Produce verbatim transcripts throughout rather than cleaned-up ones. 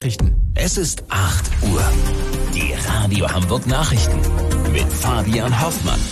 Nachrichten. Es ist acht Uhr. Die Radio Hamburg Nachrichten mit Fabian Hoffmann.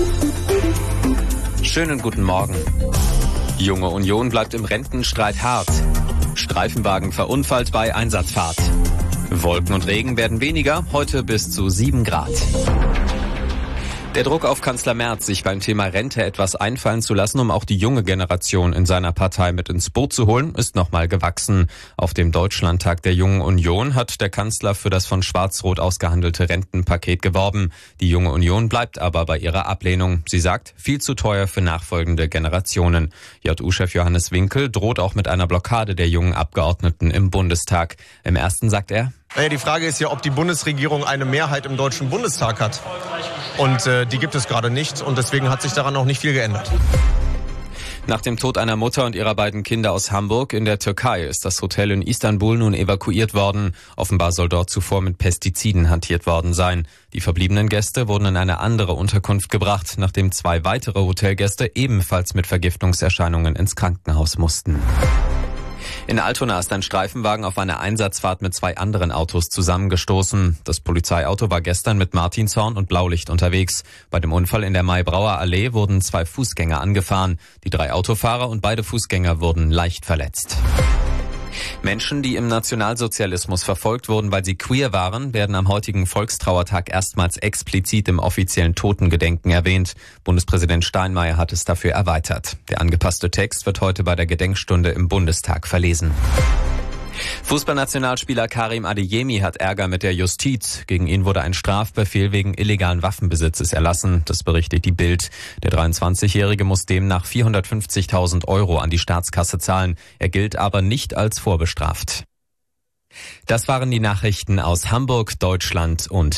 Schönen guten Morgen. Junge Union bleibt im Rentenstreit hart. Streifenwagen verunfallt bei Einsatzfahrt. Wolken und Regen werden weniger, heute bis zu sieben Grad. Der Druck auf Kanzler Merz, sich beim Thema Rente etwas einfallen zu lassen, um auch die junge Generation in seiner Partei mit ins Boot zu holen, ist nochmal gewachsen. Auf dem Deutschlandtag der Jungen Union hat der Kanzler für das von Schwarz-Rot ausgehandelte Rentenpaket geworben. Die Junge Union bleibt aber bei ihrer Ablehnung. Sie sagt, viel zu teuer für nachfolgende Generationen. J U-Chef Johannes Winkel droht auch mit einer Blockade der jungen Abgeordneten im Bundestag. Im ersten sagt er: Naja, die Frage ist ja, ob die Bundesregierung eine Mehrheit im Deutschen Bundestag hat. Und äh, die gibt es gerade nicht. Und deswegen hat sich daran auch nicht viel geändert. Nach dem Tod einer Mutter und ihrer beiden Kinder aus Hamburg in der Türkei ist das Hotel in Istanbul nun evakuiert worden. Offenbar soll dort zuvor mit Pestiziden hantiert worden sein. Die verbliebenen Gäste wurden in eine andere Unterkunft gebracht, nachdem zwei weitere Hotelgäste ebenfalls mit Vergiftungserscheinungen ins Krankenhaus mussten. In Altona ist ein Streifenwagen auf einer Einsatzfahrt mit zwei anderen Autos zusammengestoßen. Das Polizeiauto war gestern mit Martinshorn und Blaulicht unterwegs. Bei dem Unfall in der May-Brauer Allee wurden zwei Fußgänger angefahren. Die drei Autofahrer und beide Fußgänger wurden leicht verletzt. Menschen, die im Nationalsozialismus verfolgt wurden, weil sie queer waren, werden am heutigen Volkstrauertag erstmals explizit im offiziellen Totengedenken erwähnt. Bundespräsident Steinmeier hat es dafür erweitert. Der angepasste Text wird heute bei der Gedenkstunde im Bundestag verlesen. Fußballnationalspieler Karim Adeyemi hat Ärger mit der Justiz. Gegen ihn wurde ein Strafbefehl wegen illegalen Waffenbesitzes erlassen. Das berichtet die Bild. Der dreiundzwanzigjährige muss demnach vierhundertfünfzigtausend Euro an die Staatskasse zahlen. Er gilt aber nicht als vorbestraft. Das waren die Nachrichten aus Hamburg, Deutschland und